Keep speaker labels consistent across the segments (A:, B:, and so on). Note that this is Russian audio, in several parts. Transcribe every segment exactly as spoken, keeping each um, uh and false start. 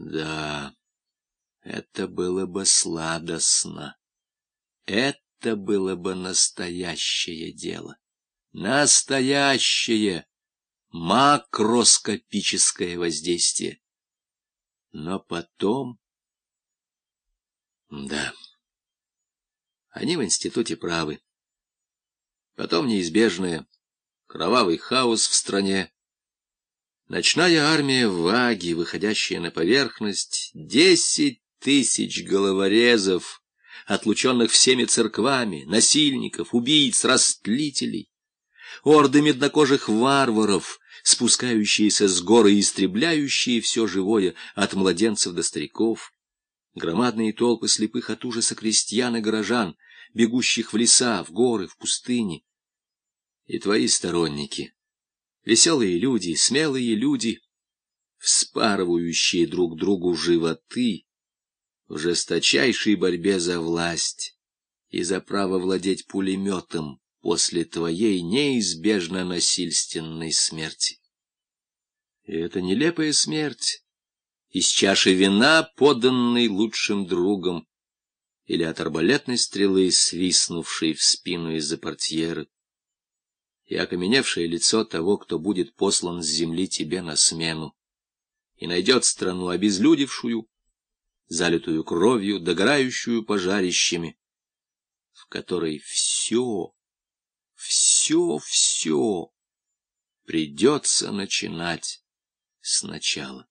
A: Да, это было бы сладостно. Это было бы настоящее дело. Настоящее макроскопическое воздействие. Но потом... Да, они в институте правы. Потом неизбежное кровавый хаос в стране. Ночная армия ваги, выходящая на поверхность, десять тысяч головорезов, отлученных всеми церквами, насильников, убийц, растлителей, орды меднокожих варваров, спускающиеся с гор и истребляющие все живое, от младенцев до стариков, громадные толпы слепых от ужаса крестьян и горожан, бегущих в леса, в горы, в пустыни. И твои сторонники, веселые люди, смелые люди, вспарывающие друг другу животы в жесточайшей борьбе за власть и за право владеть пулеметом после твоей неизбежно насильственной смерти. И эта нелепая смерть из чаши вина, поданной лучшим другом, или от арбалетной стрелы, свистнувшей в спину из-за портьеры, и окаменевшее лицо того, кто будет послан с земли тебе на смену, и найдет страну обезлюдевшую, залитую кровью, догорающую пожарищами, в которой все, все, все придется начинать сначала.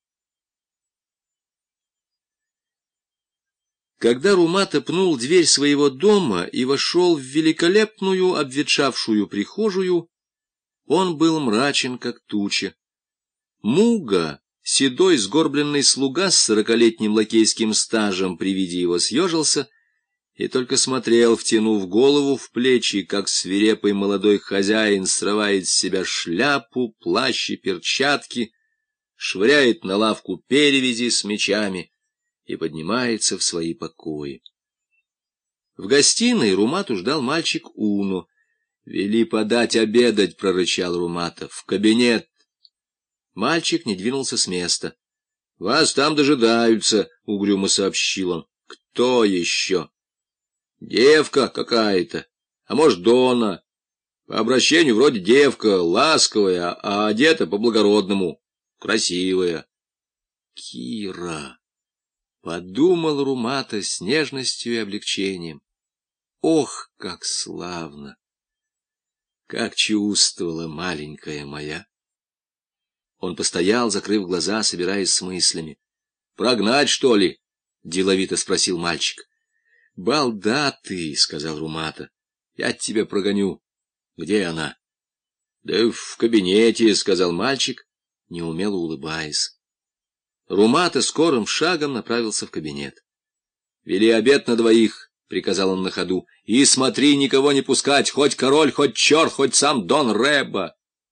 A: Когда Румата пнул дверь своего дома и вошел в великолепную обветшавшую прихожую, он был мрачен, как туча. Муга, седой сгорбленный слуга с сорокалетним лакейским стажем, при виде его съежился и только смотрел, втянув голову в плечи, как свирепый молодой хозяин срывает с себя шляпу, плащ и перчатки, швыряет на лавку перевязи с мечами и поднимается в свои покои. В гостиной Румату ждал мальчик Уно. «Вели подать обедать», — прорычал Румата, — «в кабинет». Мальчик не двинулся с места. «Вас там дожидаются», — угрюмо сообщил он. «Кто еще?» «Девка какая-то, а может, Дона. По обращению вроде девка, ласковая, а одета по-благородному, красивая». «Кира», — подумал Румата с нежностью и облегчением. «Ох, как славно! Как чувствовала маленькая моя!» Он постоял, закрыв глаза, собираясь с мыслями. «Прогнать, что ли?» — деловито спросил мальчик. «Балда ты», — сказал Румата. «Я тебя прогоню». «Где она?» «Да в кабинете», — сказал мальчик, неумело улыбаясь. Румата скорым шагом направился в кабинет. «Вели обед на двоих», — приказал он на ходу, — «и смотри, никого не пускать, хоть король, хоть черт, хоть сам Дон Рэба».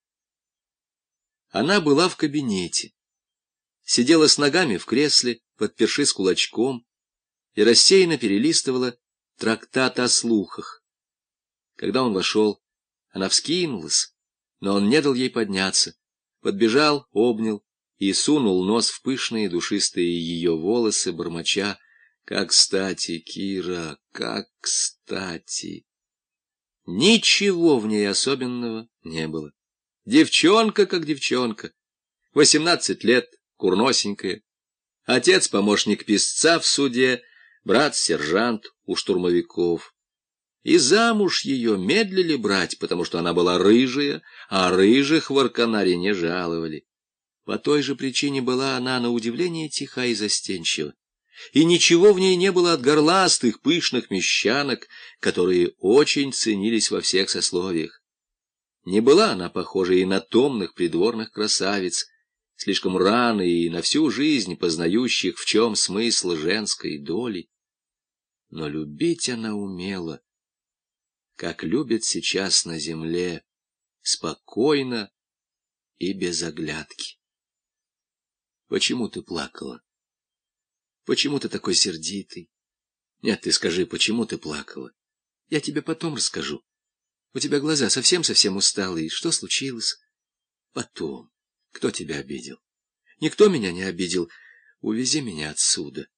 A: Она была в кабинете, сидела с ногами в кресле, подпершись кулачком, и рассеянно перелистывала трактат о слухах. Когда он вошел, она вскинулась, но он не дал ей подняться, подбежал, обнял и сунул нос в пышные душистые ее волосы, бормоча: «Как кстати, Кира, как кстати!» Ничего в ней особенного не было. Девчонка как девчонка, восемнадцать лет, курносенькая. Отец — помощник писца в суде, брат — сержант у штурмовиков. И замуж ее медлили брать, потому что она была рыжая, а рыжих в Арканаре не жаловали. По той же причине была она, на удивление, тиха и застенчива. И ничего в ней не было от горластых, пышных мещанок, которые очень ценились во всех сословиях. Не была она похожа и на томных придворных красавиц, слишком рано и на всю жизнь познающих, в чем смысл женской доли. Но любить она умела, как любят сейчас на земле, спокойно и без оглядки. «Почему ты плакала? Почему ты такой сердитый? Нет, ты скажи, почему ты плакала? Я тебе потом расскажу. У тебя глаза совсем-совсем усталые. Что случилось? Потом. Кто тебя обидел? Никто меня не обидел. увези меня отсюда.